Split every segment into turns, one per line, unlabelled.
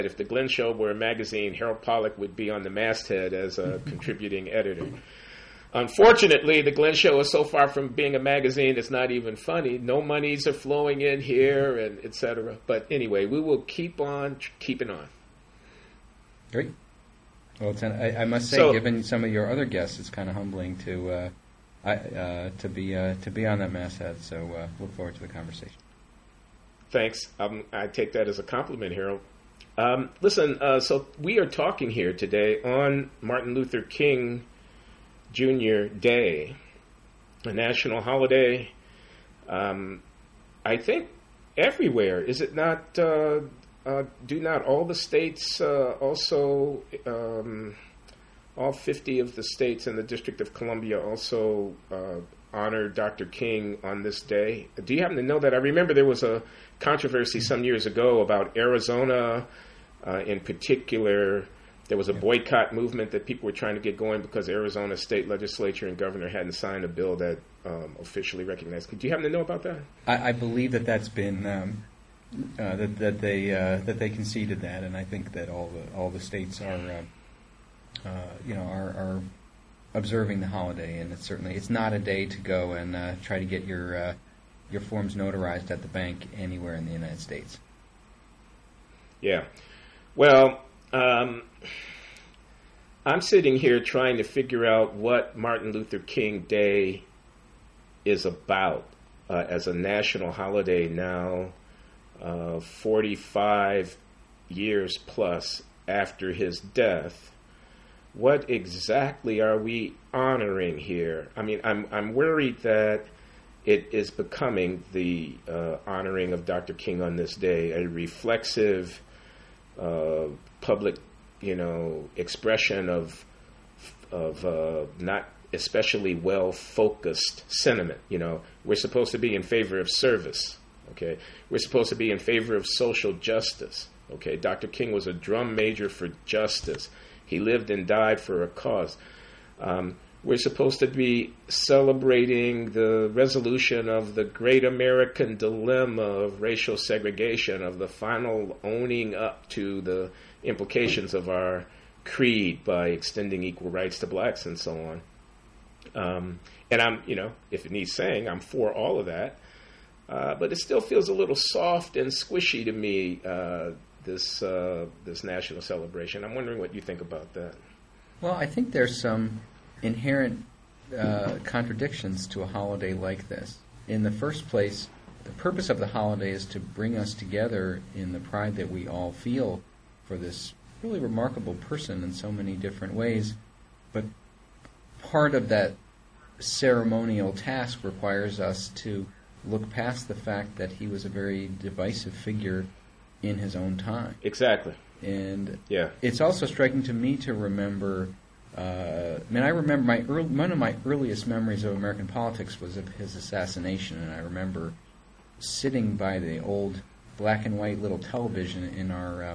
if the Glenn Show were a magazine, Harold Pollack would be on the masthead as a contributing editor. Unfortunately, the Glenn Show is so far from being a magazine, it's not even funny. No monies are flowing in here, and et cetera. But anyway, we will keep on keeping on.
Great. Well, I must say, given some of your other guests, it's kind of humbling to be on that masthead. So look forward to the conversation.
Thanks. I take that as a compliment, Harold. Listen, so we are talking here today on Martin Luther King Jr. Day, a national holiday. I think everywhere, is it not? Do not all the states also, all 50 of the states and the District of Columbia also honor Dr. King on this day? Do you happen to know that? I remember there was a controversy some years ago about Arizona in particular. There was a boycott movement that people were trying to get going because Arizona state legislature and governor hadn't signed a bill that officially recognized. Do you happen to know about that? I
believe that's been that they conceded that, and I think that all the states are observing the holiday, and it's not a day to go and try to get your forms notarized at the bank anywhere in the United States.
Yeah, well. I'm sitting here trying to figure out what Martin Luther King Day is about as a national holiday now, 45 years plus after his death. What exactly are we honoring here? I mean, I'm worried that it is becoming the honoring of Dr. King on this day, a reflexive public, expression of not especially well-focused sentiment. We're supposed to be in favor of service. Okay, we're supposed to be in favor of social justice. Okay, Dr. King was a drum major for justice. He lived and died for a cause. We're supposed to be celebrating the resolution of the great American dilemma of racial segregation, of the final owning up to the implications of our creed by extending equal rights to blacks and so on. And I'm, if it needs saying, I'm for all of that. But it still feels a little soft and squishy to me, this national celebration. I'm wondering what you think about that.
Well, I think there's some inherent contradictions to a holiday like this. In the first place, the purpose of the holiday is to bring us together in the pride that we all feel for this really remarkable person in so many different ways. But part of that ceremonial task requires us to look past the fact that he was a very divisive figure in his own time.
Exactly.
And it's also striking to me to remember, I remember one of my earliest memories of American politics was of his assassination, and I remember sitting by the old black and white little television in our,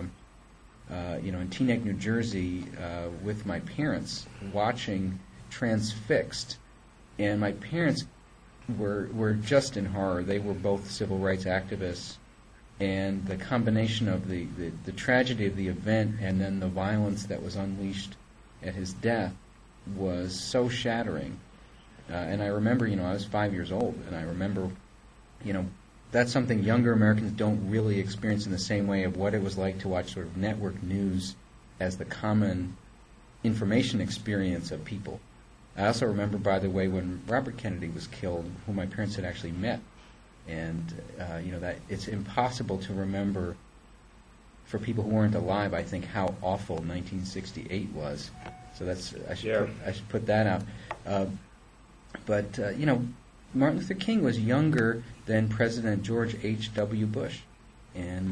in Teaneck, New Jersey, with my parents, watching transfixed, and my parents were just in horror. They were both civil rights activists, and the combination of the tragedy of the event and then the violence that was unleashed at his death was so shattering. And I remember, I was 5 years old, and I remember, that's something younger Americans don't really experience in the same way of what it was like to watch sort of network news as the common information experience of people. I also remember, by the way, when Robert Kennedy was killed, whom my parents had actually met, and that it's impossible to remember for people who weren't alive, I think, how awful 1968 was. So I should put that out. But Martin Luther King was younger than President George H.W. Bush, and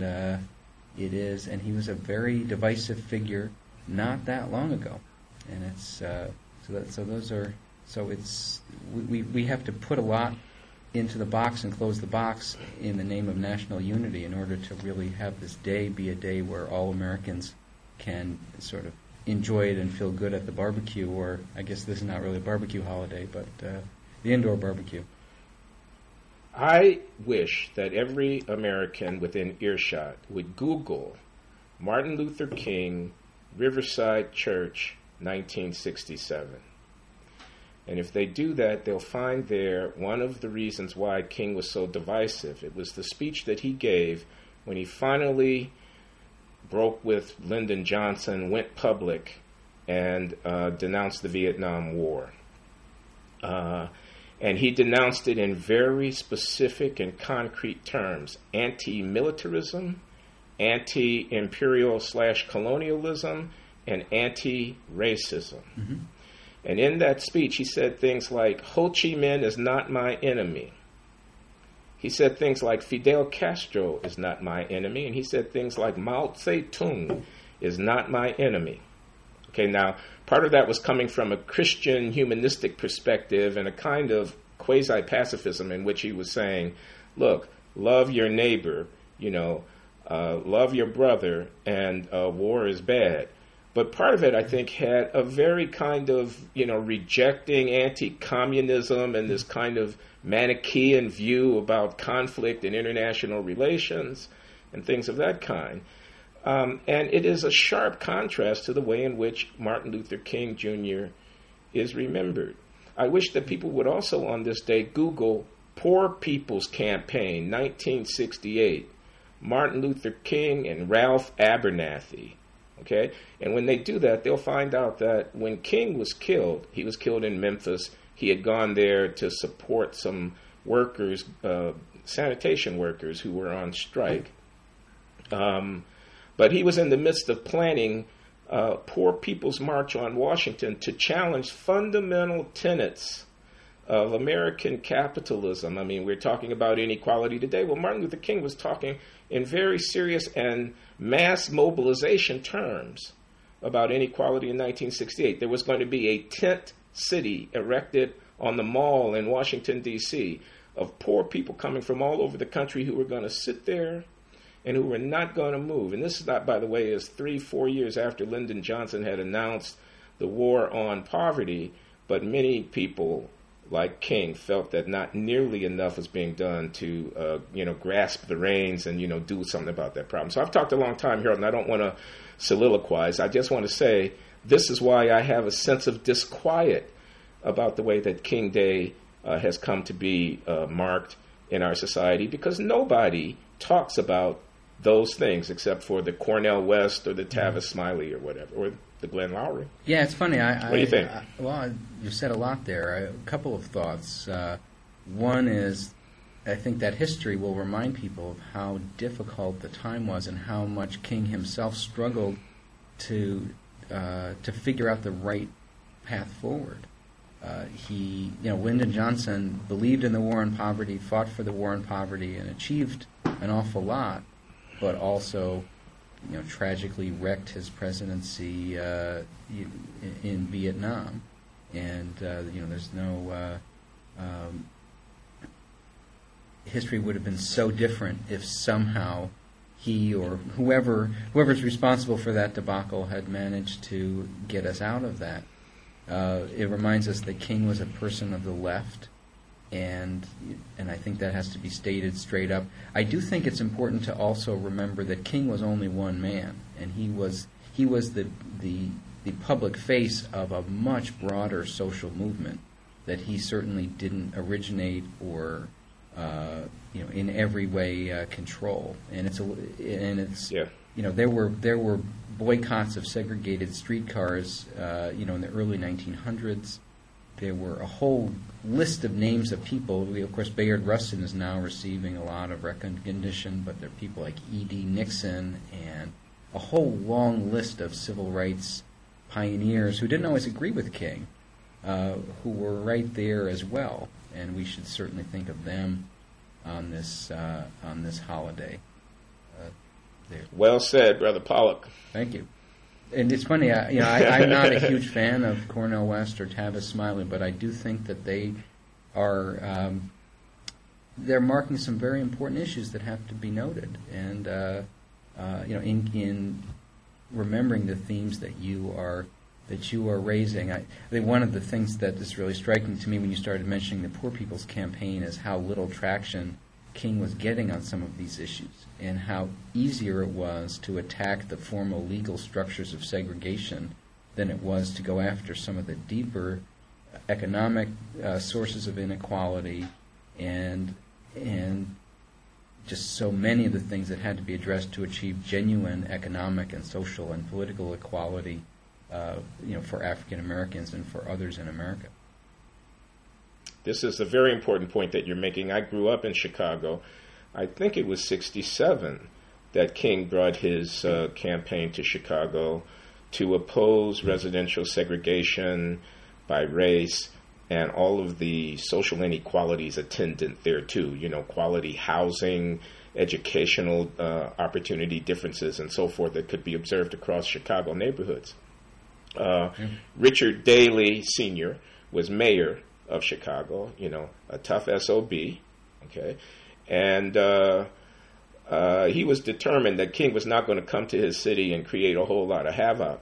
he was a very divisive figure not that long ago, and it's we have to put a lot into the box and close the box in the name of national unity in order to really have this day be a day where all Americans can sort of enjoy it and feel good at the barbecue, or I guess this is not really a barbecue holiday, but the indoor barbecue.
I wish that every American within earshot would Google Martin Luther King, Riverside Church, 1967. And if they do that, they'll find there one of the reasons why King was so divisive. It was the speech that he gave when he finally broke with Lyndon Johnson, went public, and denounced the Vietnam War. And he denounced it in very specific and concrete terms: anti-militarism, anti-imperial/colonialism, and anti-racism. Mm-hmm. And in that speech, he said things like, Ho Chi Minh is not my enemy. He said things like, Fidel Castro is not my enemy. And he said things like, Mao Zedong is not my enemy. Okay, now, part of that was coming from a Christian humanistic perspective and a kind of quasi-pacifism in which he was saying, look, love your neighbor, love your brother, and war is bad. But part of it, I think, had a very kind of, rejecting anti-communism and this kind of Manichaean view about conflict and international relations and things of that kind. And it is a sharp contrast to the way in which Martin Luther King Jr. is remembered. I wish that people would also on this day Google Poor People's Campaign, 1968, Martin Luther King and Ralph Abernathy. Okay? And when they do that, they'll find out that when King was killed, he was killed in Memphis. He had gone there to support some workers, sanitation workers who were on strike. But he was in the midst of planning Poor People's March on Washington to challenge fundamental tenets of American capitalism. I mean, we're talking about inequality today. Well, Martin Luther King was talking in very serious and mass mobilization terms about inequality in 1968. There was going to be a tent city erected on the Mall in Washington, D.C., of poor people coming from all over the country who were going to sit there and who were not going to move. And this is not, by the way, is 3-4 years after Lyndon Johnson had announced the war on poverty, but many people like King felt that not nearly enough was being done to, grasp the reins and, do something about that problem. So I've talked a long time here, and I don't want to soliloquize. I just want to say this is why I have a sense of disquiet about the way that King Day has come to be marked in our society, because nobody talks about those things except for the Cornel West or the Tavis Smiley or whatever, or the Glenn Lowry.
Yeah, it's funny.
What do you think?
You said a lot there. A couple of thoughts. One is, I think that history will remind people of how difficult the time was and how much King himself struggled to figure out the right path forward. Lyndon Johnson believed in the war on poverty, fought for the war on poverty, and achieved an awful lot, but also, tragically wrecked his presidency in Vietnam. And there's no history would have been so different if somehow he or whoever's responsible for that debacle had managed to get us out of that. It reminds us that King was a person of the left, and I think that has to be stated straight up. I do think it's important to also remember that King was only one man, and he was the public face of a much broader social movement that he certainly didn't originate or in every way control. And there were boycotts of segregated streetcars, in the early 1900s. There were a whole list of names of people. Of course, Bayard Rustin is now receiving a lot of recognition, but there are people like E.D. Nixon and a whole long list of civil rights pioneers who didn't always agree with King, who were right there as well. And we should certainly think of them on this holiday.
Well said, Brother Pollock.
Thank you. And it's funny, I'm not a huge fan of Cornel West or Tavis Smiley, but I do think that they are they're marking some very important issues that have to be noted, and in remembering the themes that you are raising. I think one of the things that is really striking to me when you started mentioning the Poor People's Campaign is how little traction King was getting on some of these issues, and how easier it was to attack the formal legal structures of segregation than it was to go after some of the deeper economic sources of inequality and just so many of the things that had to be addressed to achieve genuine economic and social and political equality, for African Americans and for others in America.
This is a very important point that you're making. I grew up in Chicago. I think it was 1967 that King brought his campaign to Chicago to oppose residential segregation by race and all of the social inequalities attendant thereto, quality housing, educational opportunity differences, and so forth that could be observed across Chicago neighborhoods. Richard Daley Sr. was mayor of Chicago, a tough SOB, okay? And he was determined that King was not going to come to his city and create a whole lot of havoc.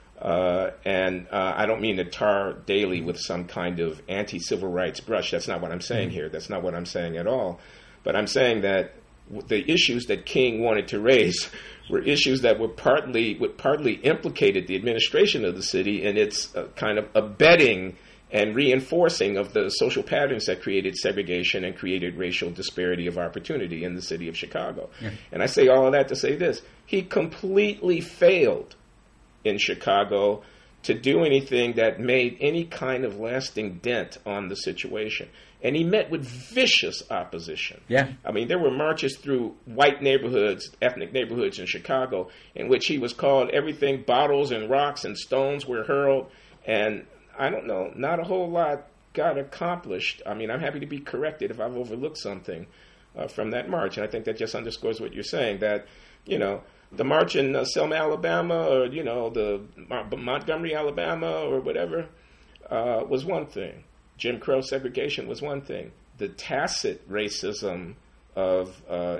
And I don't mean to tar Daley with some kind of anti-civil rights brush. That's not what I'm saying here. That's not what I'm saying at all. But I'm saying that the issues that King wanted to raise were issues that were partly implicated the administration of the city in its kind of abetting and reinforcing of the social patterns that created segregation and created racial disparity of opportunity in the city of Chicago. Yeah. And I say all of that to say this. He completely failed in Chicago to do anything that made any kind of lasting dent on the situation. And he met with vicious opposition.
Yeah.
I mean, there were marches through white neighborhoods, ethnic neighborhoods in Chicago, in which he was called everything, bottles and rocks and stones were hurled, and I don't know, not a whole lot got accomplished. I mean, I'm happy to be corrected if I've overlooked something from that march. And I think that just underscores what you're saying, that, the march in Selma, Alabama, or, the Montgomery, Alabama, or whatever, was one thing. Jim Crow segregation was one thing. The tacit racism of,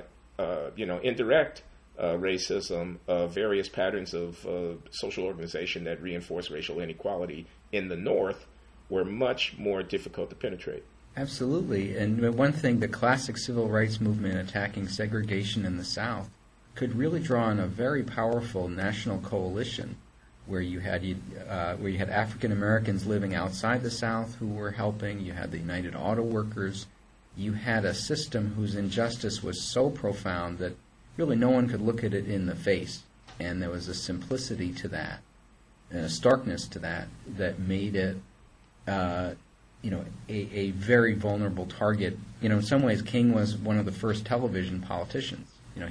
indirect racism, various patterns of social organization that reinforce racial inequality in the North were much more difficult to penetrate.
Absolutely. And one thing, the classic civil rights movement attacking segregation in the South could really draw on a very powerful national coalition where you had African Americans living outside the South who were helping. You had the United Auto Workers. You had a system whose injustice was so profound that really no one could look at it in the face. And there was a simplicity to that and a starkness to that made it, a very vulnerable target. In some ways, King was one of the first television politicians.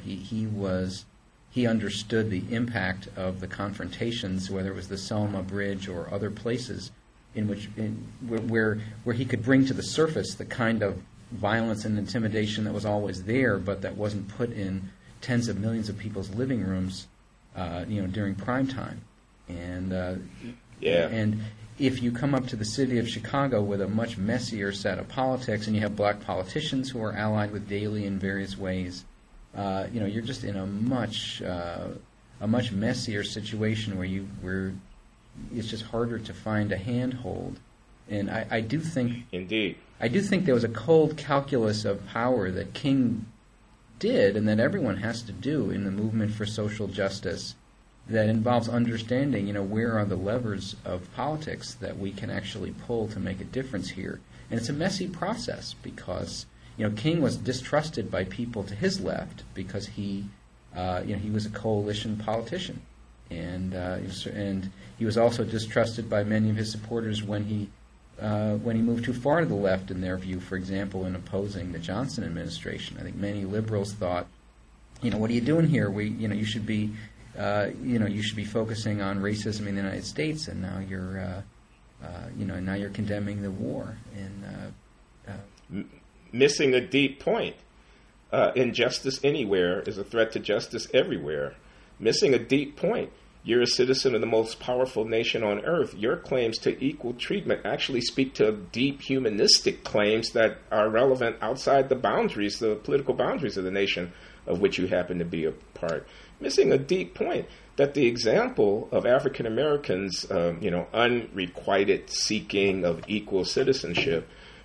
He understood the impact of the confrontations, whether it was the Selma Bridge or other places, where he could bring to the surface the kind of violence and intimidation that was always there, but that wasn't put in tens of millions of people's living rooms, during prime time. And if you come up to the city of Chicago with a much messier set of politics, and you have black politicians who are allied with Daley in various ways, you're just in a much messier situation where it's just harder to find a handhold. And I do think,
indeed,
there was a cold calculus of power that King did, and that everyone has to do in the movement for social justice, that involves understanding, where are the levers of politics that we can actually pull to make a difference here. And it's a messy process because, King was distrusted by people to his left because he was a coalition politician, and he was also distrusted by many of his supporters when he moved too far to the left in their view. For example, in opposing the Johnson administration, I think many liberals thought, what are you doing here? You should be focusing on racism in the United States, and now you're condemning the war and.
Missing a deep point. Injustice anywhere is a threat to justice everywhere. Missing a deep point. You're a citizen of the most powerful nation on earth. Your claims to equal treatment actually speak to deep humanistic claims that are relevant outside the boundaries, the political boundaries of the nation of which you happen to be a part. Missing a deep point that the example of African Americans, unrequited seeking of equal citizenship,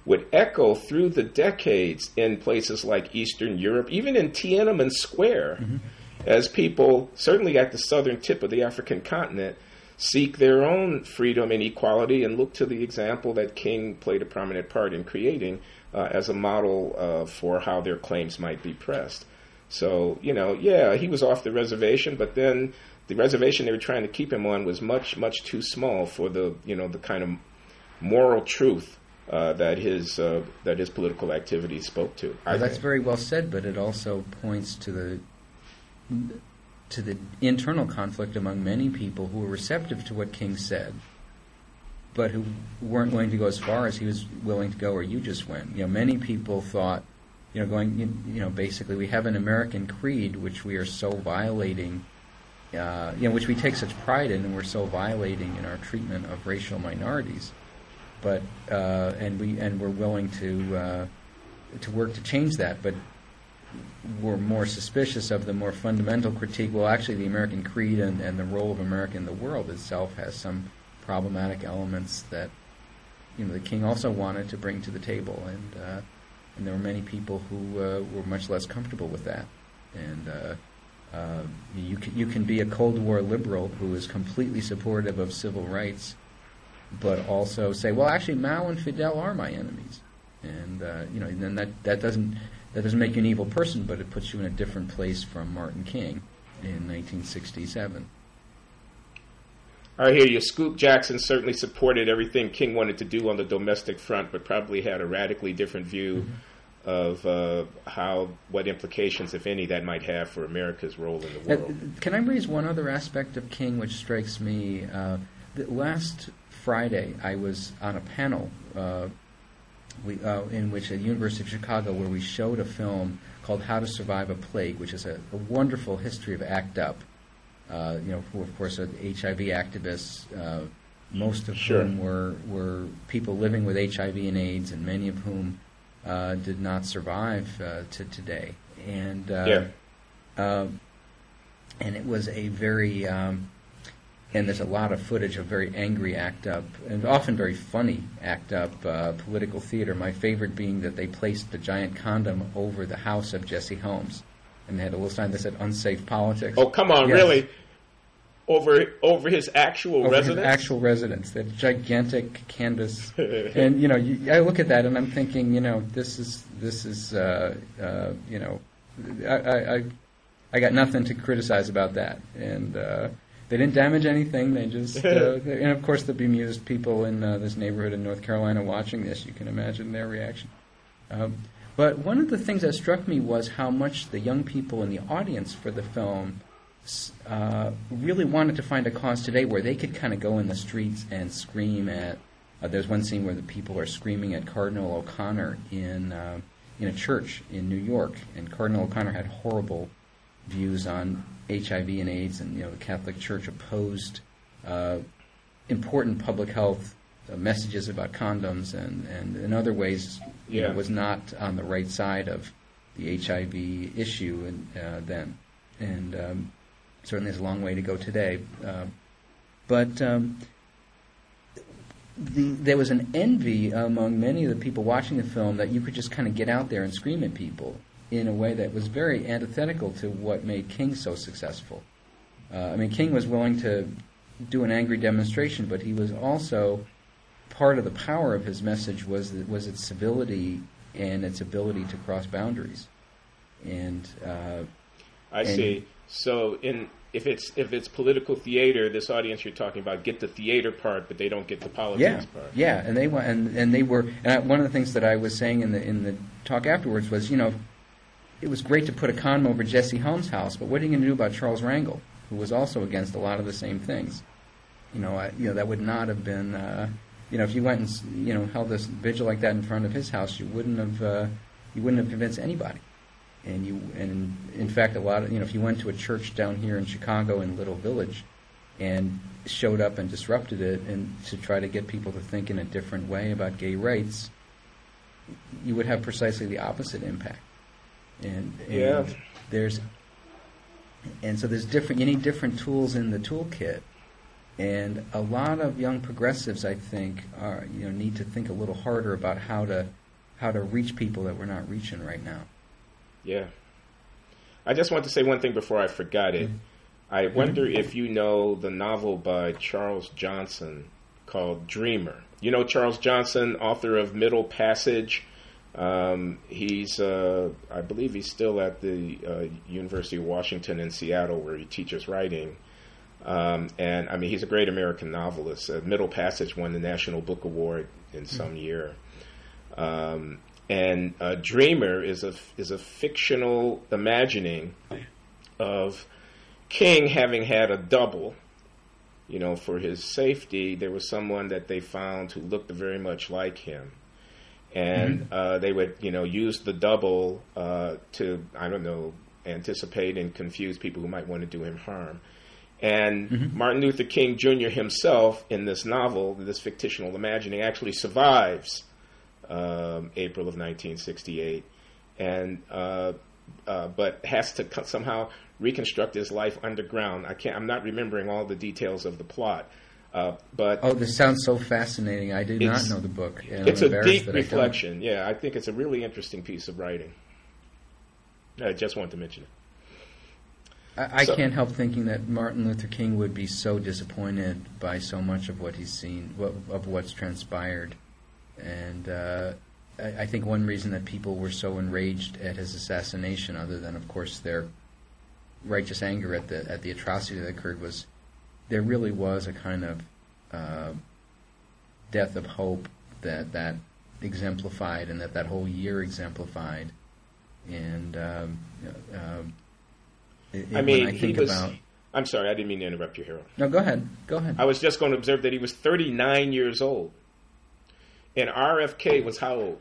would echo through the decades in places like Eastern Europe, even in Tiananmen Square, as people, certainly at the southern tip of the African continent, seek their own freedom and equality and look to the example that King played a prominent part in creating as a model for how their claims might be pressed. So, he was off the reservation, but then the reservation they were trying to keep him on was much, much too small for the kind of moral truth that his political activity spoke to.
That's very well said, but it also points to the internal conflict among many people who were receptive to what King said, but who weren't willing to go as far as he was willing to go, or you just went. Many people thought, basically we have an American creed which we are so violating, which we take such pride in, and we're so violating in our treatment of racial minorities. But and we're willing to work to change that, but we're more suspicious of the more fundamental critique. Well, actually, the American creed and the role of America in the world itself has some problematic elements that the King also wanted to bring to the table, and there were many people who were much less comfortable with that. And you can be a Cold War liberal who is completely supportive of civil rights, but also say, well, actually, Mao and Fidel are my enemies, and then that doesn't make you an evil person, but it puts you in a different place from Martin King in 1967.
I hear you. Scoop Jackson certainly supported everything King wanted to do on the domestic front, but probably had a radically different view of what implications, if any, that might have for America's role in the world.
Can I raise one other aspect of King which strikes me? Last Friday, I was on a panel in which at the University of Chicago, where we showed a film called How to Survive a Plague, which is a wonderful history of ACT UP. Who of course are HIV activists, most of whom were people living with HIV and AIDS, and many of whom did not survive to today. And it was a very and there's a lot of footage of very angry ACT UP, and often very funny ACT UP political theater. My favorite being that they placed the giant condom over the house of Jesse Helms, and they had a little sign that said "Unsafe Politics."
Oh, come on, yes. Really? Over his actual residence?
His actual residence, that gigantic canvas. And I look at that and I'm thinking, this is I got nothing to criticize about that. And they didn't damage anything. They just and of course the bemused people in this neighborhood in North Carolina watching this, you can imagine their reaction. But one of the things that struck me was how much the young people in the audience for the film really wanted to find a cause today where they could kind of go in the streets and scream at. There's one scene where the people are screaming at Cardinal O'Connor in a church in New York, and Cardinal O'Connor had horrible views on HIV and AIDS, and the Catholic Church opposed important public health messages about condoms, and in other ways was not on the right side of the HIV issue then. And certainly there's a long way to go today. But there was an envy among many of the people watching the film that you could just kind of get out there and scream at people in a way that was very antithetical to what made King so successful. King was willing to do an angry demonstration, but he was also, part of the power of his message was its civility and its ability to cross boundaries. And
I see. So if it's political theater, this audience you're talking about get the theater part, but they don't get the politics part.
Yeah, and they were. And one of the things that I was saying in the talk afterwards was, it was great to put a condom over Jesse Helms' house, but what are you going to do about Charles Rangel, who was also against a lot of the same things? That would not have been. If you went and held this vigil like that in front of his house, you wouldn't have convinced anybody. And in fact, a lot of if you went to a church down here in Chicago in Little Village, and showed up and disrupted it, and to try to get people to think in a different way about gay rights, you would have precisely the opposite impact. And so there's different. You need different tools in the toolkit, and a lot of young progressives, I think, need to think a little harder about how to how to reach people that we're not reaching right now.
Yeah. I just want to say one thing before I forgot it. I wonder if you know the novel by Charles Johnson called Dreamer. You know Charles Johnson, author of Middle Passage. He's, I believe he's still at the University of Washington in Seattle where he teaches writing. And, I mean, he's a great American novelist. Middle Passage won the National Book Award in some year. And Dreamer is a fictional imagining of King having had a double. You know, for his safety, there was someone that they found who looked very much like him. And they would, you know, use the double to, I don't know, anticipate and confuse people who might want to do him harm. And Martin Luther King Jr. himself in this novel, this fictional imagining, actually survives April of 1968, and but has to somehow reconstruct his life underground. I'm not remembering all the details of the plot. But
this sounds so fascinating. I did not know the book. And
it's a deep reflection. Yeah, I think it's a really interesting piece of writing. I just wanted to mention it.
I can't help thinking that Martin Luther King would be so disappointed by so much of what he's seen, of what's transpired. And I think one reason that people were so enraged at his assassination, other than, of course, their righteous anger at the atrocity that occurred, was there really was a kind of death of hope that exemplified, and that whole year exemplified. And I'm sorry, I didn't mean to interrupt you, Harold. No, go ahead.
I was just going to observe that he was 39 years old. And RFK was how old?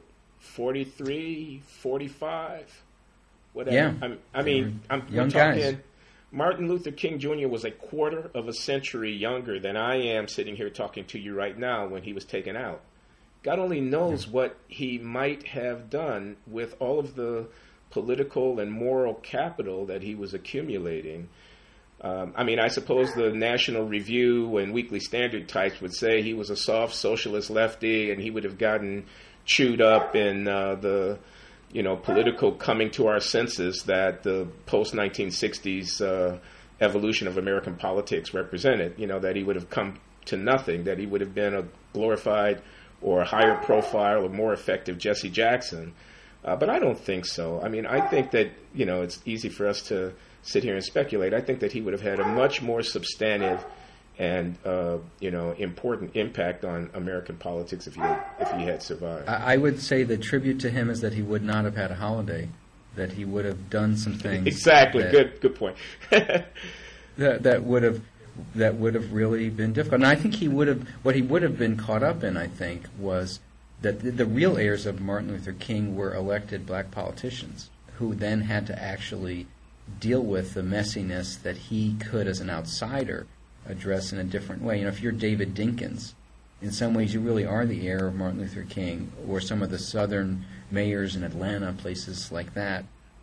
43, 45? Whatever.
Yeah.
I'm talking... Guys. Martin Luther King Jr. was a quarter of a century younger than I am sitting here talking to you right now when he was taken out. God only knows what he might have done with all of the political and moral capital that he was accumulating. I suppose the National Review and Weekly Standard types would say he was a soft socialist lefty, and he would have gotten chewed up in the political coming to our senses that the post-1960s evolution of American politics represented. That he would have come to nothing, that he would have been a glorified or a higher profile or more effective Jesse Jackson. But I don't think so. I think that, it's easy for us to sit here and speculate. I think that he would have had a much more substantive and, important impact on American politics if he had survived.
I would say the tribute to him is that he would not have had a holiday, that he would have done some things.
Exactly. Good point.
that would have really been difficult. And I think what he would have been caught up in, I think, was that the real heirs of Martin Luther King were elected black politicians who then had to actually deal with the messiness that he could, as an outsider, address in a different way. If you're David Dinkins, in some ways you really are the heir of Martin Luther King, or some of the southern mayors in Atlanta, places like that.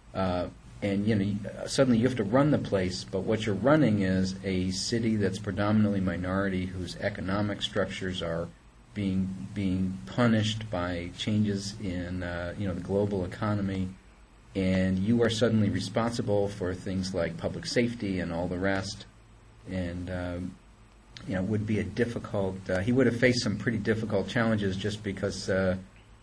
And suddenly you have to run the place, but what you're running is a city that's predominantly minority, whose economic structures are being punished by changes in the global economy, and you are suddenly responsible for things like public safety and all the rest. And it would be a difficult. He would have faced some pretty difficult challenges just because the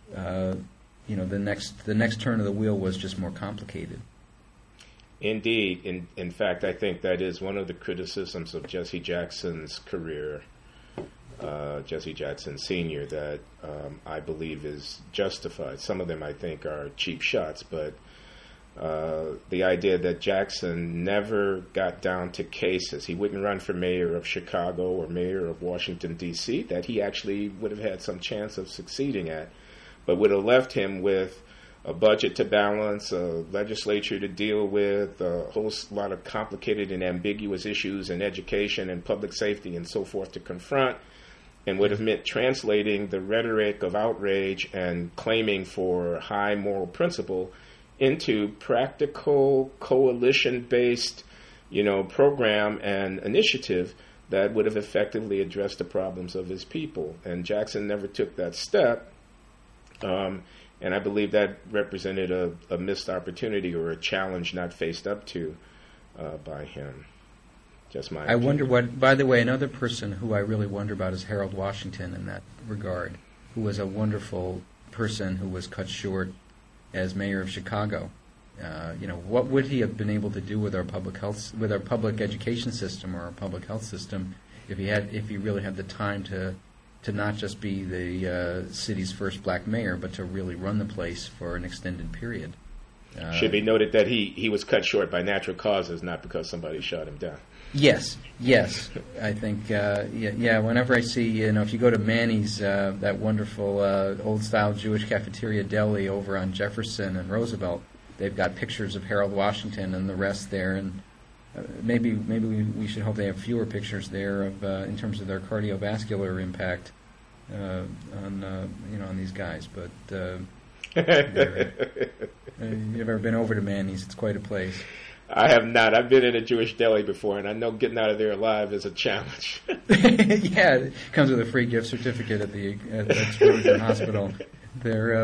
next turn of the wheel was just more complicated.
Indeed. In fact, I think that is one of the criticisms of Jesse Jackson's career, Jesse Jackson Sr., that I believe is justified. Some of them I think are cheap shots, but the idea that Jackson never got down to cases, he wouldn't run for mayor of Chicago or mayor of Washington, D.C., that he actually would have had some chance of succeeding at, but would have left him with a budget to balance, a legislature to deal with, a whole lot of complicated and ambiguous issues in education and public safety and so forth to confront, and would have meant translating the rhetoric of outrage and claiming for high moral principle into practical coalition-based, program and initiative that would have effectively addressed the problems of his people. And Jackson never took that step. And I believe that represented a missed opportunity or a challenge not faced up to by him. Just my opinion.
Wonder what, by the way, another person who I really wonder about is Harold Washington in that regard, who was a wonderful person who was cut short as mayor of Chicago. What would he have been able to do with our public education system or our public health system if he really had the time to not just be the city's first black mayor, but to really run the place for an extended period?
Should be noted that he was cut short by natural causes, not because somebody shot him down.
Yes. I think, whenever I see, if you go to Manny's, that wonderful old-style Jewish cafeteria deli over on Jefferson and Roosevelt, they've got pictures of Harold Washington and the rest there, and maybe we should hope they have fewer pictures there of in terms of their cardiovascular impact on these guys. But you've ever been over to Manny's? It's quite a place.
I have not. I've been in a Jewish deli before, and I know getting out of there alive is a challenge.
Yeah, it comes with a free gift certificate at the Explosion Hospital there.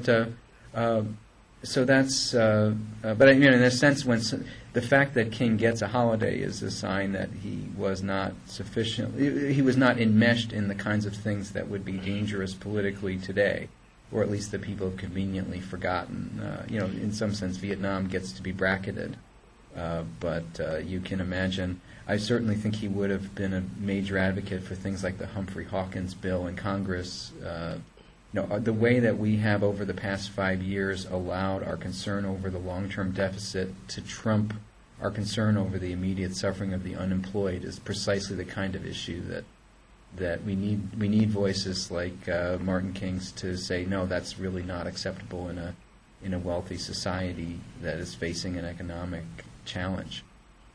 So that's. But in a sense, when the fact that King gets a holiday is a sign that he was not sufficient. He was not enmeshed in the kinds of things that would be dangerous politically today, or at least that people have conveniently forgotten. In some sense, Vietnam gets to be bracketed. But you can imagine, I certainly think he would have been a major advocate for things like the Humphrey Hawkins bill in Congress. The way that we have over the past 5 years allowed our concern over the long-term deficit to trump our concern over the immediate suffering of the unemployed is precisely the kind of issue that we need voices like Martin King's to say, no, that's really not acceptable in a wealthy society that is facing an economic challenge.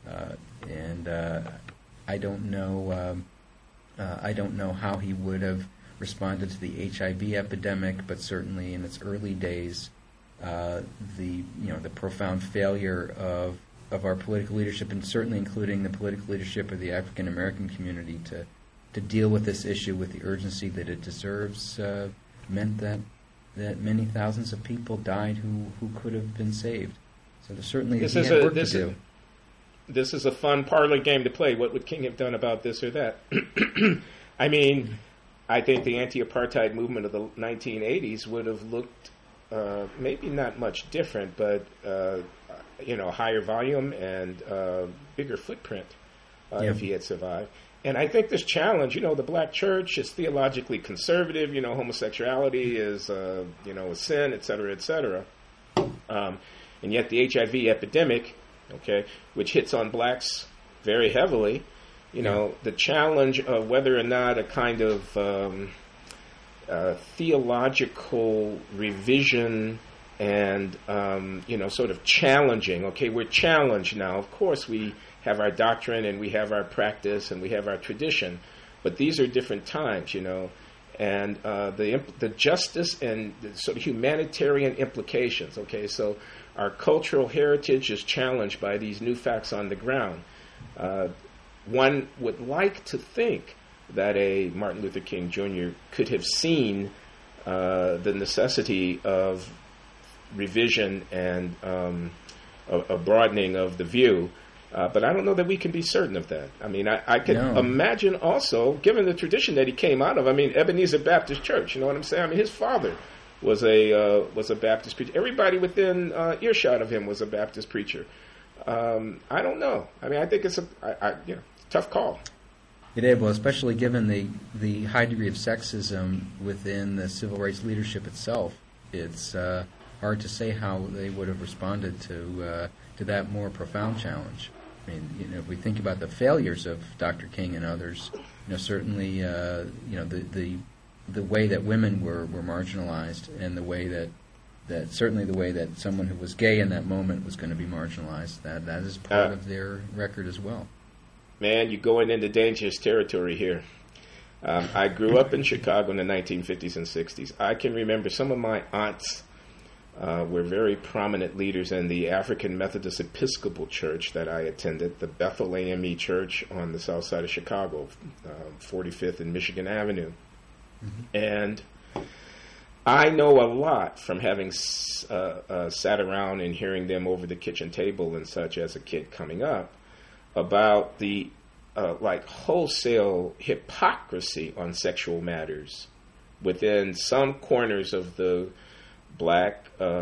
I don't know how he would have responded to the HIV epidemic, but certainly in its early days, the profound failure of our political leadership, and certainly including the political leadership of the African American community to deal with this issue with the urgency that it deserves, meant that many thousands of people died who could have been saved. So there's certainly work to do.
This is a fun parlor game to play. What would King have done about this or that? I mean, I think the anti-apartheid movement of the 1980s would have looked maybe not much different, but higher volume and bigger footprint if he had survived. And I think this challenge, the black church is theologically conservative. Homosexuality is a sin, et cetera, et cetera. And yet the HIV epidemic, which hits on blacks very heavily, the challenge of whether or not a kind of theological revision and, sort of challenging. We're challenged now. Of course, we have our doctrine and we have our practice and we have our tradition, but these are different times, and the justice and the sort of humanitarian implications. So our cultural heritage is challenged by these new facts on the ground. One would like to think that a Martin Luther King Jr. could have seen the necessity of revision and a broadening of the view, but I don't know that we can be certain of that. I mean, I could imagine also, given the tradition that he came out of, Ebenezer Baptist Church, you know what I'm saying? His father was a Baptist preacher. Everybody within earshot of him was a Baptist preacher. I don't know. I think it's a tough call.
It is, well, especially given the high degree of sexism within the civil rights leadership itself. It's hard to say how they would have responded to that more profound challenge. If we think about the failures of Dr. King and others, certainly, the way that women were marginalized, and the way that certainly the way that someone who was gay in that moment was going to be marginalized, that is part of their record as well.
Man, you're going into dangerous territory here. I grew up in Chicago in the 1950s and 60s. I can remember some of my aunts were very prominent leaders in the African Methodist Episcopal Church that I attended, the Bethel AME Church on the south side of Chicago, 45th and Michigan Avenue. Mm-hmm. And I know a lot from having sat around and hearing them over the kitchen table and such as a kid coming up about the like wholesale hypocrisy on sexual matters within some corners of the black,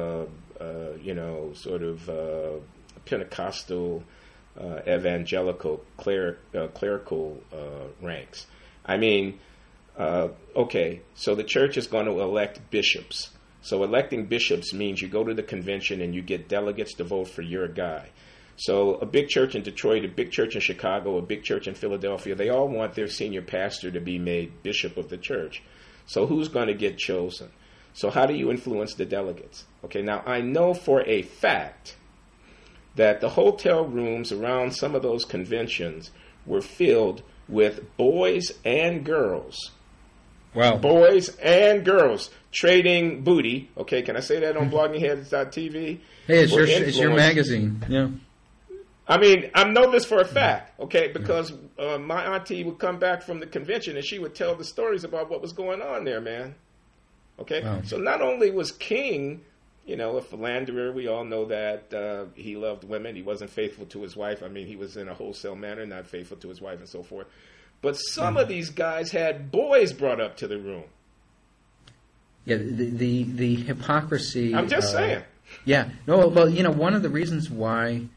sort of Pentecostal, evangelical, clerical ranks. I mean, okay, so the church is going to elect bishops. So electing bishops means you go to the convention and you get delegates to vote for your guy. So a big church in Detroit, a big church in Chicago, a big church in Philadelphia, they all want their senior pastor to be made bishop of the church. So who's going to get chosen? So how do you influence the delegates? Okay, now I know for a fact that the hotel rooms around some of those conventions were filled with boys and girls.
Wow.
Boys and girls trading booty. Okay, can I say that on bloggingheads.tv?
Hey, it's your magazine. Yeah.
I mean, I know this for a fact, okay, because my auntie would come back from the convention and she would tell the stories about what was going on there, man. Okay?
Wow.
So not only was King, a philanderer, we all know that he loved women. He wasn't faithful to his wife. I mean, he was in a wholesale manner, not faithful to his wife and so forth. But some of these guys had boys brought up to the room.
Yeah, the hypocrisy.
I'm just saying.
Yeah. No, well, one of the reasons why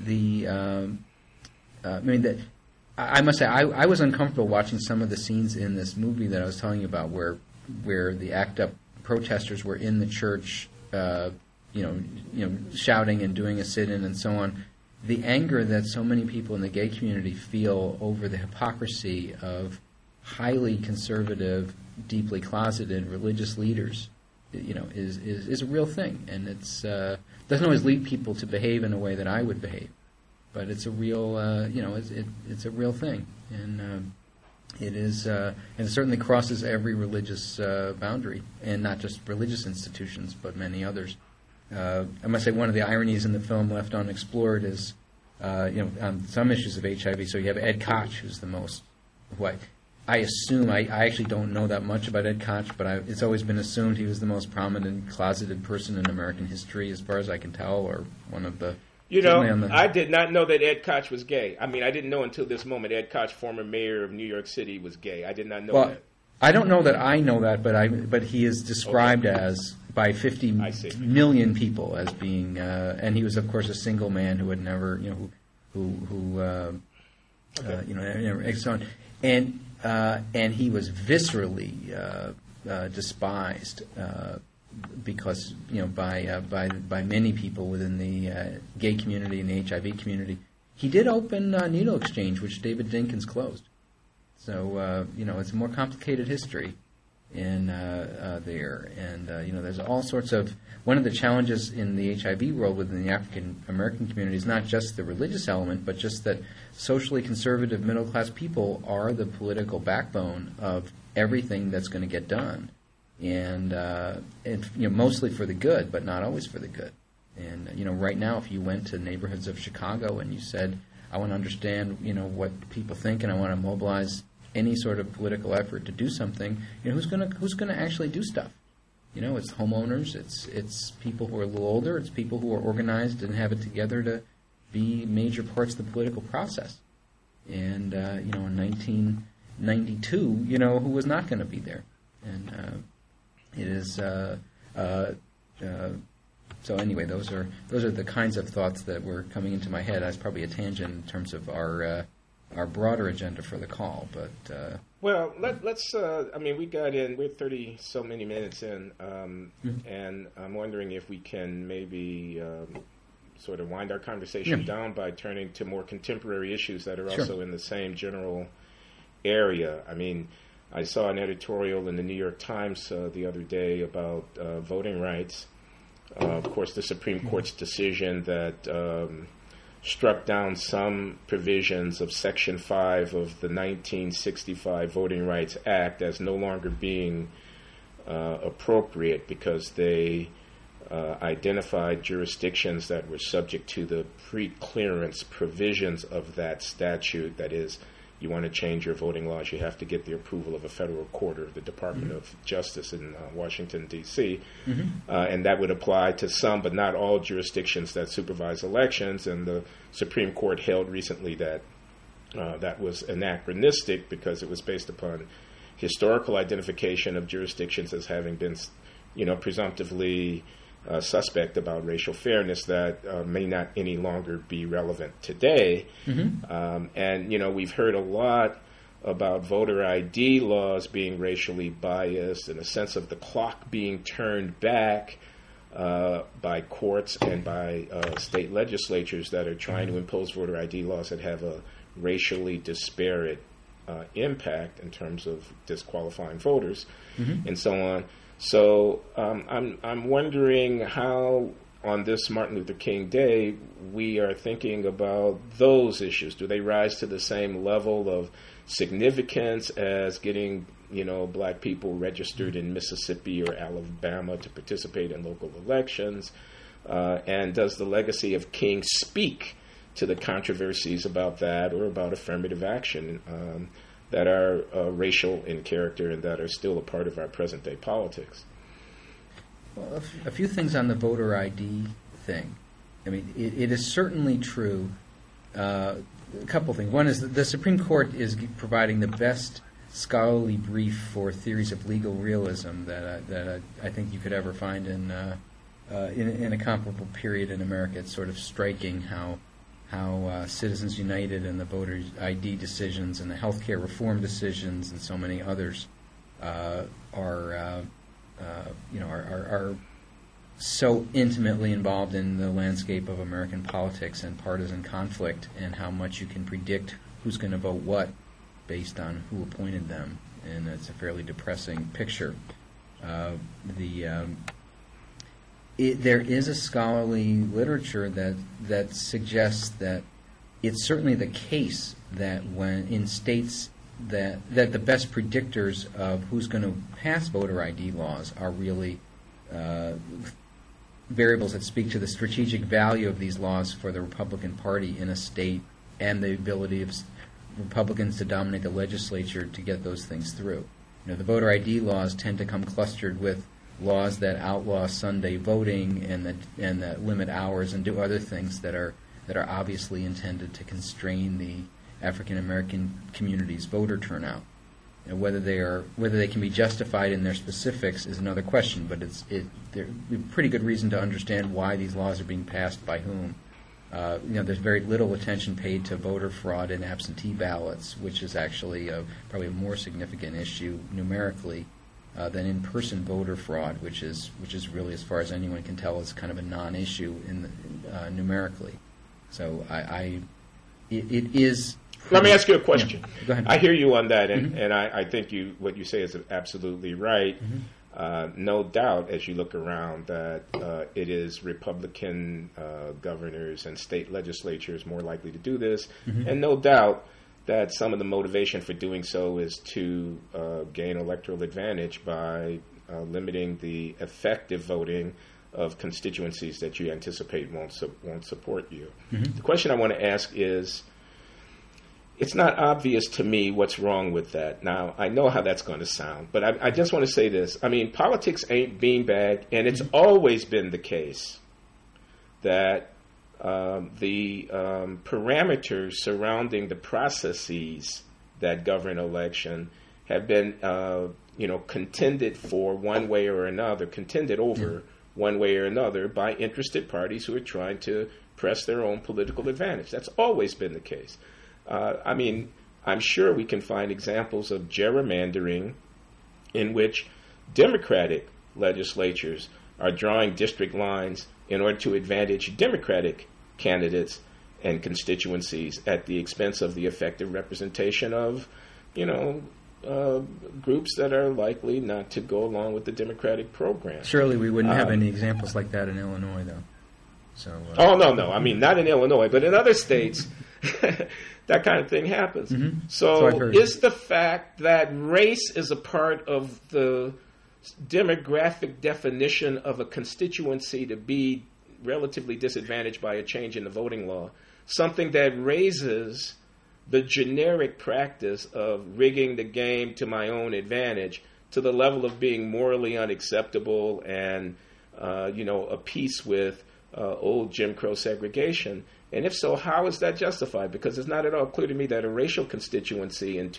I must say, I was uncomfortable watching some of the scenes in this movie that I was telling you about where the ACT UP protesters were in the church, shouting and doing a sit-in and so on. The anger that so many people in the gay community feel over the hypocrisy of highly conservative, deeply closeted religious leaders, is a real thing, and it's doesn't always lead people to behave in a way that I would behave, but it's a real, it's a real thing, and it is, and it certainly crosses every religious boundary, and not just religious institutions, but many others. I must say, one of the ironies in the film left unexplored is, on some issues of HIV. So you have Ed Koch, who's the most, I assume, I actually don't know that much about Ed Koch, but it's always been assumed he was the most prominent closeted person in American history, as far as I can tell, or one of the...
I did not know that Ed Koch was gay. I mean, I didn't know until this moment Ed Koch, former mayor of New York City, was gay. I did not know that.
I don't know that I know that, but he is described as, by 50 million people, as being, and he was, of course, a single man who had never, and he was viscerally despised because by many people within the gay community and the HIV community. He did open Needle Exchange, which David Dinkins closed. So it's a more complicated history in there, and there's all sorts of. One of the challenges in the HIV world within the African American community is not just the religious element, but just that socially conservative middle class people are the political backbone of everything that's going to get done, and mostly for the good, but not always for the good. And right now, if you went to neighborhoods of Chicago and you said, I want to understand, what people think, and I want to mobilize any sort of political effort to do something, who's going to actually do stuff? It's homeowners, it's people who are a little older, it's people who are organized and have it together to be major parts of the political process. And in 1992, who was not going to be there? And it is. So anyway, those are the kinds of thoughts that were coming into my head. That's probably a tangent in terms of our broader agenda for the call, but
well, let's. We got in. We're 30 so many minutes in, and I'm wondering if we can maybe sort of wind our conversation down by turning to more contemporary issues that are also in the same general area. I mean, I saw an editorial in the New York Times the other day about voting rights. Of course, the Supreme Court's decision that struck down some provisions of Section 5 of the 1965 Voting Rights Act as no longer being appropriate because they identified jurisdictions that were subject to the pre-clearance provisions of that statute, that is, you want to change your voting laws, you have to get the approval of a federal court or the Department of Justice in Washington, D.C. And that would apply to some, but not all, jurisdictions that supervise elections. And the Supreme Court held recently that that was anachronistic because it was based upon historical identification of jurisdictions as having been, presumptively suspect about racial fairness that may not any longer be relevant today. And, we've heard a lot about voter ID laws being racially biased and a sense of the clock being turned back by courts and by state legislatures that are trying to impose voter ID laws that have a racially disparate impact in terms of disqualifying voters and so on. So I'm wondering how, on this Martin Luther King Day, we are thinking about those issues. Do they rise to the same level of significance as getting, black people registered in Mississippi or Alabama to participate in local elections? And does the legacy of King speak to the controversies about that or about affirmative action that are racial in character and that are still a part of our present-day politics?
Well, a few things on the voter ID thing. I mean, it is certainly true. A couple things. One is that the Supreme Court is providing the best scholarly brief for theories of legal realism that I think you could ever find in a comparable period in America. It's sort of striking how Citizens United and the voter ID decisions and the healthcare reform decisions and so many others are so intimately involved in the landscape of American politics and partisan conflict, and how much you can predict who's going to vote what based on who appointed them, and it's a fairly depressing picture. There is a scholarly literature that suggests that it's certainly the case that when in states that the best predictors of who's going to pass voter ID laws are really variables that speak to the strategic value of these laws for the Republican Party in a state and the ability of Republicans to dominate the legislature to get those things through. The voter ID laws tend to come clustered with laws that outlaw Sunday voting and that limit hours and do other things that are obviously intended to constrain the African American community's voter turnout. Whether they can be justified in their specifics is another question, but there's pretty good reason to understand why these laws are being passed by whom. There's very little attention paid to voter fraud and absentee ballots, which is actually probably a more significant issue numerically than in-person voter fraud, which is really, as far as anyone can tell, is kind of a non-issue numerically. So it is.
Let me ask you a question.
Yeah, go ahead.
I hear you on that, and I think what you say is absolutely right. No doubt, as you look around, that it is Republican governors and state legislatures more likely to do this, and no doubt that some of the motivation for doing so is to gain electoral advantage by limiting the effective voting of constituencies that you anticipate won't support you. The question I want to ask is, it's not obvious to me what's wrong with that. Now, I know how that's going to sound, but I just want to say this. I mean, politics ain't beanbag, and it's always been the case that the parameters surrounding the processes that govern election have been, contended for one way or another, contended over one way or another by interested parties who are trying to press their own political advantage. That's always been the case. I'm sure we can find examples of gerrymandering in which Democratic legislatures are drawing district lines in order to advantage Democratic candidates and constituencies at the expense of the effective representation of, groups that are likely not to go along with the Democratic program.
Surely we wouldn't have any examples like that in Illinois, though. So.
Oh, no. I mean, not in Illinois, but in other states. That kind of thing happens. So is the fact that race is a part of the demographic definition of a constituency to be relatively disadvantaged by a change in the voting law something that raises the generic practice of rigging the game to my own advantage to the level of being morally unacceptable and, a piece with old Jim Crow segregation? And if so, how is that justified? Because it's not at all clear to me that a racial constituency in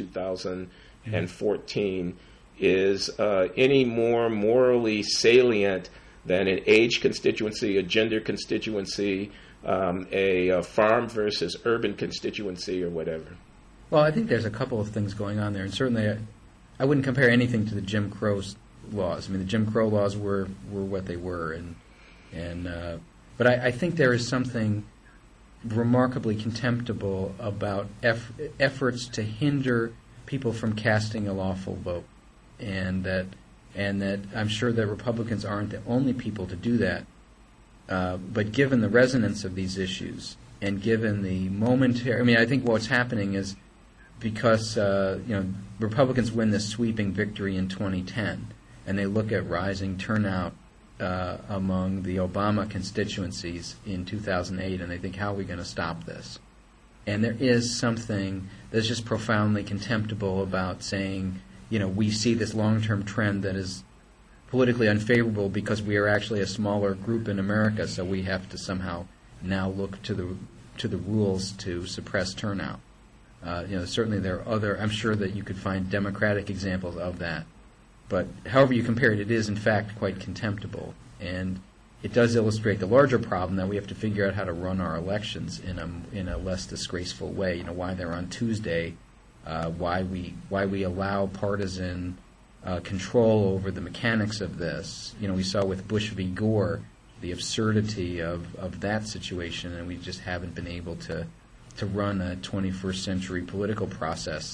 2014 is any more morally salient than an age constituency, a gender constituency, a farm versus urban constituency, or whatever.
Well, I think there's a couple of things going on there, and certainly I wouldn't compare anything to the Jim Crow laws. I mean, the Jim Crow laws were what they were, but I think there is something remarkably contemptible about efforts to hinder people from casting a lawful vote, and that I'm sure that Republicans aren't the only people to do that. But given the resonance of these issues, and given the momentary, I think what's happening is because Republicans win this sweeping victory in 2010, and they look at rising turnout among the Obama constituencies in 2008, and they think, how are we going to stop this? And there is something that's just profoundly contemptible about saying, we see this long-term trend that is politically unfavorable because we are actually a smaller group in America, so we have to somehow now look to the rules to suppress turnout. Certainly there are other, I'm sure that you could find democratic examples of that. But however you compare it, it is in fact quite contemptible. And it does illustrate the larger problem that we have to figure out how to run our elections in a less disgraceful way. Why they're on Tuesday, why we allow partisan control over the mechanics of this. We saw with Bush v. Gore the absurdity of that situation, and we just haven't been able to run a 21st century political process.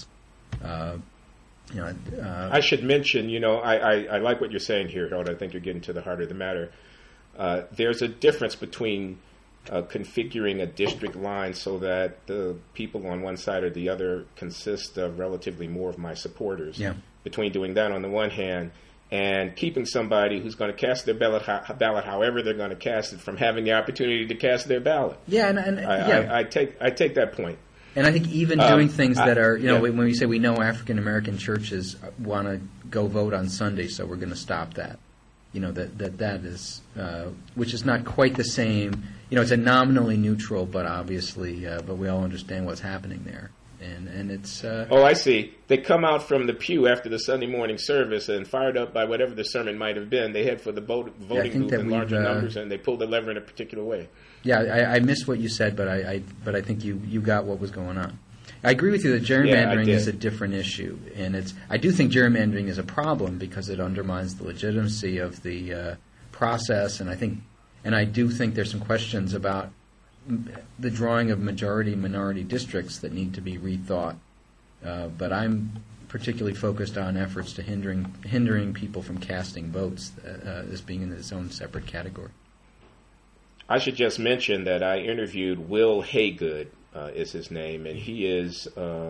I should mention, I like what you're saying here, Harold. I think you're getting to the heart of the matter. There's a difference between configuring a district line so that the people on one side or the other consist of relatively more of my supporters.
Yeah.
Between doing that on the one hand and keeping somebody who's going to cast their ballot however they're going to cast it from having the opportunity to cast their ballot.
Yeah,
I take that point.
And I think even doing things that are, when we say we know African American churches want to go vote on Sunday, so we're going to stop that. That is, which is not quite the same. It's a nominally neutral, but obviously, but we all understand what's happening there. And it's...
Oh, I see. They come out from the pew after the Sunday morning service and fired up by whatever the sermon might have been. They head for the voting booth in larger numbers, and they pull the lever in a particular way.
Yeah, I missed what you said, but I think you got what was going on. I agree with you that gerrymandering is a different issue, and I do think gerrymandering is a problem because it undermines the legitimacy of the process, and I do think there's some questions about the drawing of majority-minority districts that need to be rethought. But I'm particularly focused on efforts to hindering people from casting votes as being in its own separate category.
I should just mention that I interviewed Will Haygood, is his name, and he is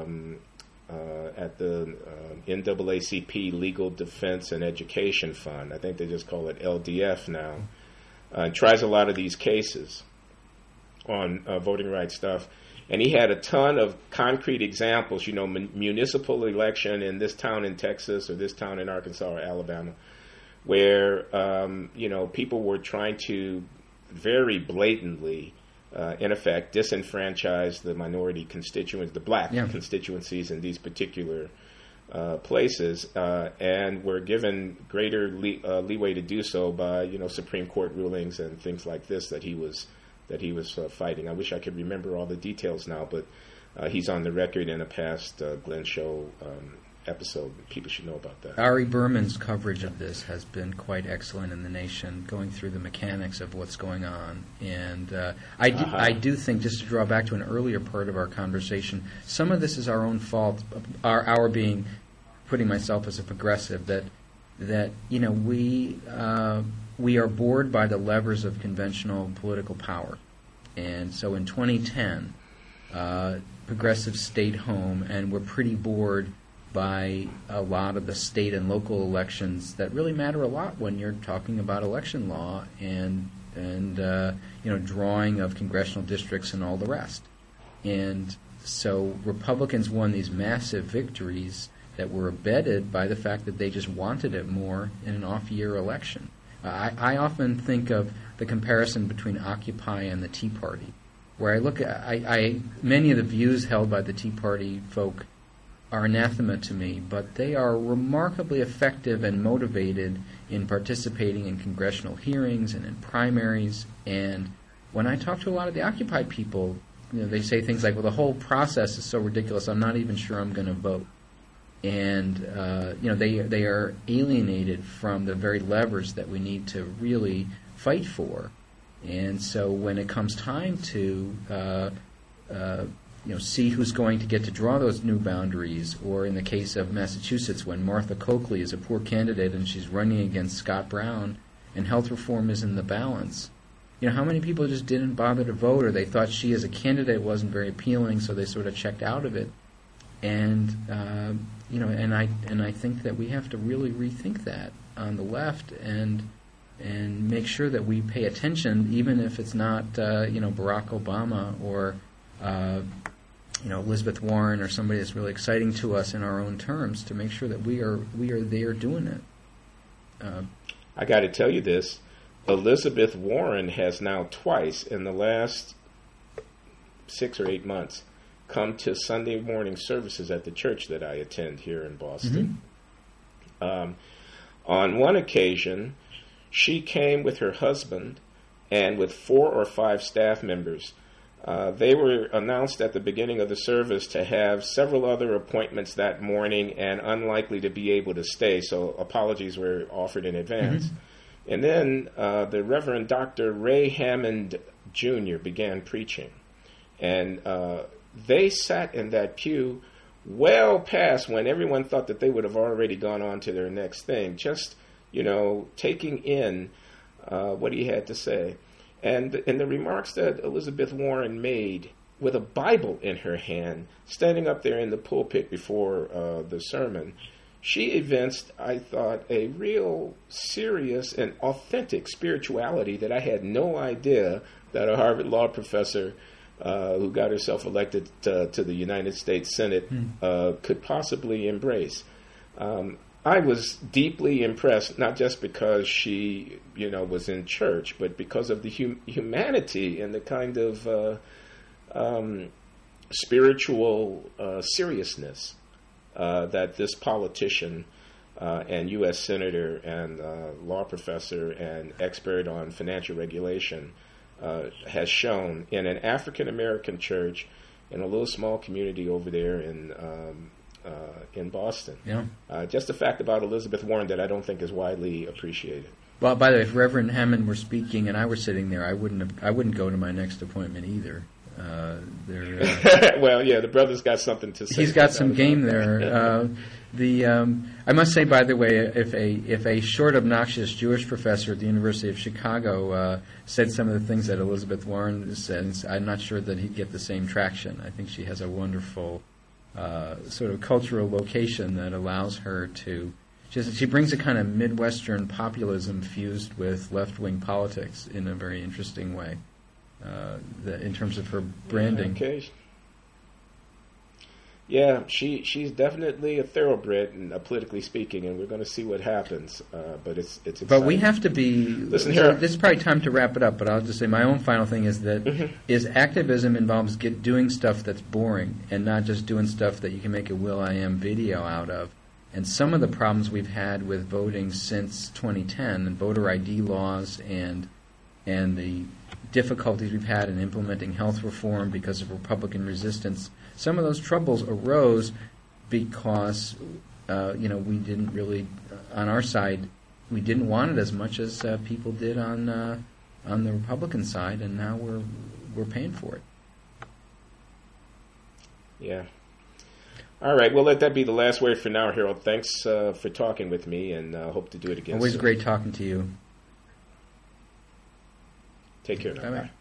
at the NAACP Legal Defense and Education Fund. I think they just call it LDF now. And tries a lot of these cases on voting rights stuff. And he had a ton of concrete examples, municipal election in this town in Texas or this town in Arkansas or Alabama, where, people were trying to very blatantly, in effect, disenfranchise the minority constituents, the black constituencies in these particular places, and were given greater leeway to do so by, Supreme Court rulings and things like this that he was fighting. I wish I could remember all the details now, but he's on the record in a past Glenn Show episode. People should know about that.
Ari Berman's coverage of this has been quite excellent in The Nation, going through the mechanics of what's going on. And I do think, just to draw back to an earlier part of our conversation, some of this is our own fault, our being, putting myself as a progressive, that we are bored by the levers of conventional political power. And so in 2010, progressives stayed home and were pretty bored by a lot of the state and local elections that really matter a lot when you're talking about election law and drawing of congressional districts and all the rest. And so Republicans won these massive victories that were abetted by the fact that they just wanted it more in an off-year election. I often think of the comparison between Occupy and the Tea Party, where I look at many of the views held by the Tea Party folk are anathema to me, but they are remarkably effective and motivated in participating in congressional hearings and in primaries. And when I talk to a lot of the Occupy people, they say things like, well, the whole process is so ridiculous, I'm not even sure I'm going to vote. And they are alienated from the very levers that we need to really fight for. And so when it comes time to see who's going to get to draw those new boundaries, or in the case of Massachusetts, when Martha Coakley is a poor candidate and she's running against Scott Brown and health reform is in the balance, how many people just didn't bother to vote, or they thought she as a candidate wasn't very appealing, so they sort of checked out of it. And and I think that we have to really rethink that on the left and make sure that we pay attention, even if it's not Barack Obama or Elizabeth Warren or somebody that's really exciting to us in our own terms, to make sure that we are there doing it.
I got to tell you this: Elizabeth Warren has now twice in the last 6 or 8 months come to Sunday morning services at the church that I attend here in Boston. Mm-hmm. On one occasion, she came with her husband and with 4 or 5 staff members. They were announced at the beginning of the service to have several other appointments that morning and unlikely to be able to stay, so apologies were offered in advance. Mm-hmm. And then the Reverend Dr. Ray Hammond Jr. began preaching. And they sat in that pew well past when everyone thought that they would have already gone on to their next thing, just, taking in what he had to say. And in the remarks that Elizabeth Warren made with a Bible in her hand, standing up there in the pulpit before the sermon, she evinced, I thought, a real serious and authentic spirituality that I had no idea that a Harvard law professor who got herself elected to the United States Senate could possibly embrace. I was deeply impressed, not just because she, was in church, but because of the humanity and the kind of spiritual seriousness that this politician and U.S. senator and law professor and expert on financial regulation has shown in an African-American church in a little small community over there in Boston. Yeah. Just a fact about Elizabeth Warren that I don't think is widely appreciated.
Well, by the way, if Reverend Hammond were speaking and I were sitting there, I wouldn't go to my next appointment either.
Well, yeah, the brother's got something to say.
He's got some game there. I must say, by the way, if a short, obnoxious Jewish professor at the University of Chicago said some of the things that Elizabeth Warren says, I'm not sure that he'd get the same traction. I think she has a wonderful sort of cultural location that allows her to. She brings a kind of Midwestern populism fused with left-wing politics in a very interesting way. In terms of her branding.
Okay. Yeah, she's definitely a thoroughbred, and politically speaking, and we're going to see what happens. But it's exciting.
But we have to be. Listen here. This is probably time to wrap it up. But I'll just say my own final thing is that is activism involves doing stuff that's boring and not just doing stuff that you can make a Will.i.am video out of. And some of the problems we've had with voting since 2010 and voter ID laws and the difficulties we've had in implementing health reform because of Republican resistance, some of those troubles arose because we didn't really, on our side, we didn't want it as much as people did on the Republican side, and now we're paying for it.
Yeah. All right. Well, let that be the last word for now, Harold. Thanks for talking with me, and hope to do it again.
Always
soon.
Great talking to you.
Take care now.
Bye-bye.